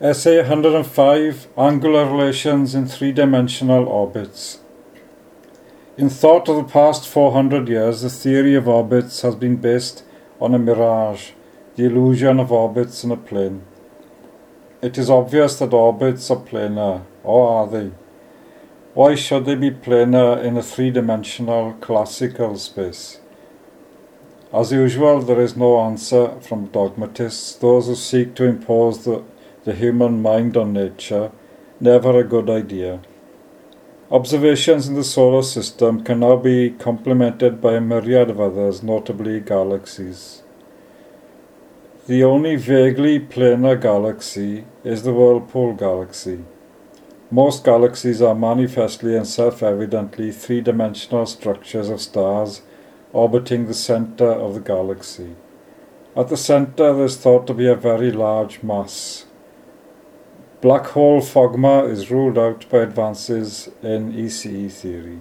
Essay 105, Angular Relations in Three-Dimensional Orbits. In thought of the past 400 years, the theory of orbits has been based on a mirage, the illusion of orbits in a plane. It is obvious that orbits are planar, or are they? Why should they be planar in a three-dimensional classical space? As usual, there is no answer from dogmatists, those who seek to impose the human mind on nature, never a good idea. Observations in the solar system can now be complemented by a myriad of others, notably galaxies. The only vaguely planar galaxy is the Whirlpool Galaxy. Most galaxies are manifestly and self-evidently three-dimensional structures of stars orbiting the center of the galaxy. At the center there is thought to be a very large mass. Black hole fogma is ruled out by advances in ECE theory.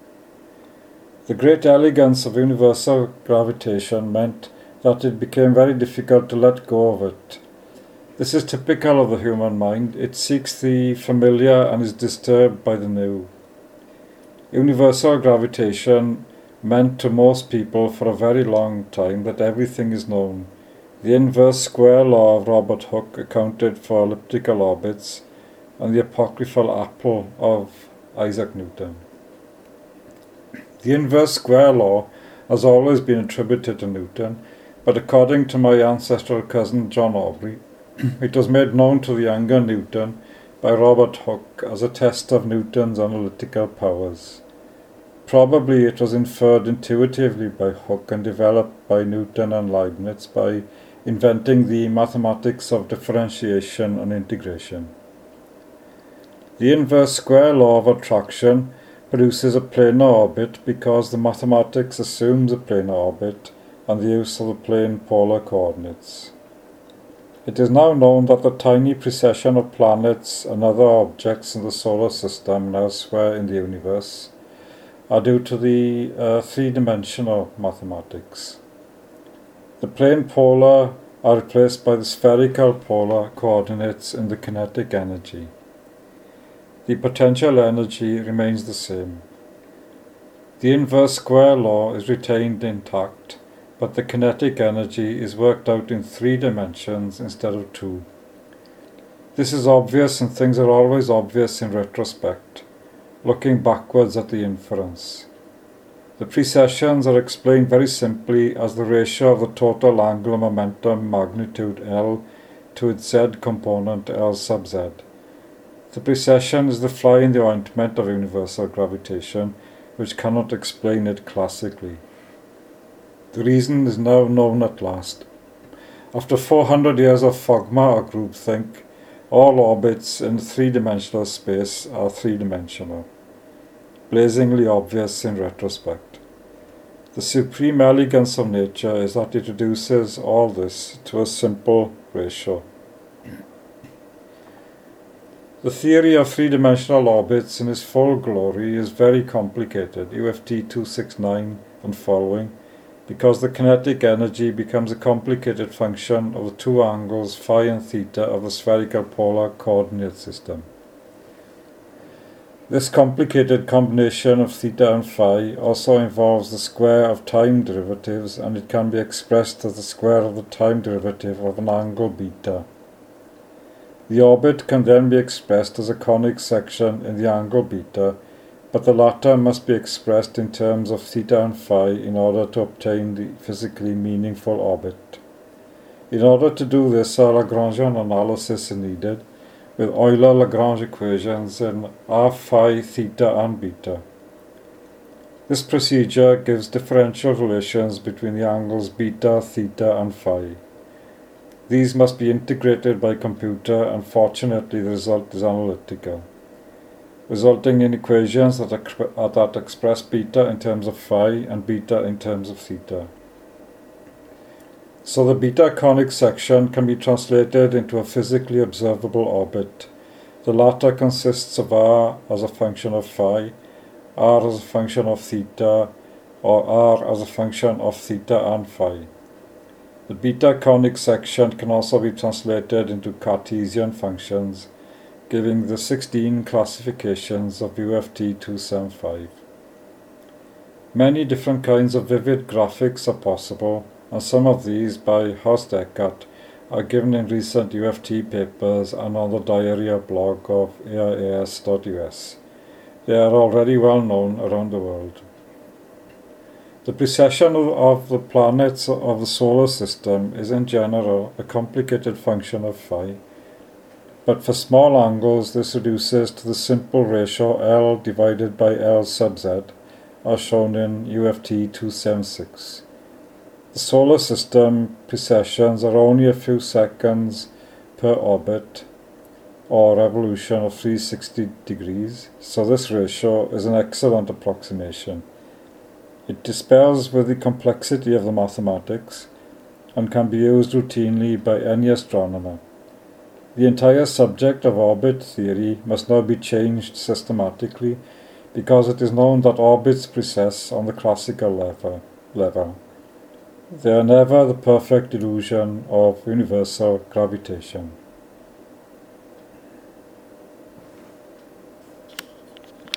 The great elegance of universal gravitation meant that it became very difficult to let go of it. This is typical of the human mind. It seeks the familiar and is disturbed by the new. Universal gravitation meant to most people for a very long time that everything is known. The inverse square law of Robert Hooke accounted for elliptical orbits, and the apocryphal apple of Isaac Newton. The inverse square law has always been attributed to Newton, but according to my ancestral cousin John Aubrey, it was made known to the younger Newton by Robert Hooke as a test of Newton's analytical powers. Probably it was inferred intuitively by Hooke and developed by Newton and Leibniz by inventing the mathematics of differentiation and integration. The inverse square law of attraction produces a planar orbit because the mathematics assumes a planar orbit and the use of the plane polar coordinates. It is now known that the tiny precession of planets and other objects in the solar system and elsewhere in the universe are due to the three-dimensional mathematics. The plane polar are replaced by the spherical polar coordinates in the kinetic energy. The potential energy remains the same. The inverse square law is retained intact, but the kinetic energy is worked out in 3 dimensions instead of 2. This is obvious, and things are always obvious in retrospect, looking backwards at the inference. The precessions are explained very simply as the ratio of the total angular momentum magnitude L to its z component L sub z. The precession is the fly in the ointment of universal gravitation, which cannot explain it classically. The reason is now known at last. After 400 years of fogma or groupthink, all orbits in 3-dimensional space are 3-dimensional, blazingly obvious in retrospect. The supreme elegance of nature is that it reduces all this to a simple ratio. The theory of 3-dimensional orbits in its full glory is very complicated, UFT 269 and following, because the kinetic energy becomes a complicated function of the 2 angles phi and theta of the spherical polar coordinate system. This complicated combination of theta and phi also involves the square of time derivatives, and it can be expressed as the square of the time derivative of an angle beta. The orbit can then be expressed as a conic section in the angle beta, but the latter must be expressed in terms of theta and phi in order to obtain the physically meaningful orbit. In order to do this, a Lagrangian analysis is needed, with Euler-Lagrange equations in r, phi, theta and beta. This procedure gives differential relations between the angles beta, theta and phi. These must be integrated by computer, and fortunately the result is analytical, resulting in equations that express beta in terms of phi and beta in terms of theta. So the beta conic section can be translated into a physically observable orbit. The latter consists of r as a function of phi, r as a function of theta, or r as a function of theta and phi. The beta conic section can also be translated into Cartesian functions, giving the 16 classifications of UFT 275. Many different kinds of vivid graphics are possible, and some of these by Horst Eckert are given in recent UFT papers and on the Diarrhea blog of AIAS.us. They are already well known around the world. The precession of the planets of the solar system is in general a complicated function of phi, but for small angles this reduces to the simple ratio L divided by L sub z, as shown in UFT 276. The solar system precessions are only a few seconds per orbit, or revolution of 360 degrees, so this ratio is an excellent approximation. It dispels with the complexity of the mathematics and can be used routinely by any astronomer. The entire subject of orbit theory must now be changed systematically because it is known that orbits precess on the classical level. They are never the perfect illusion of universal gravitation.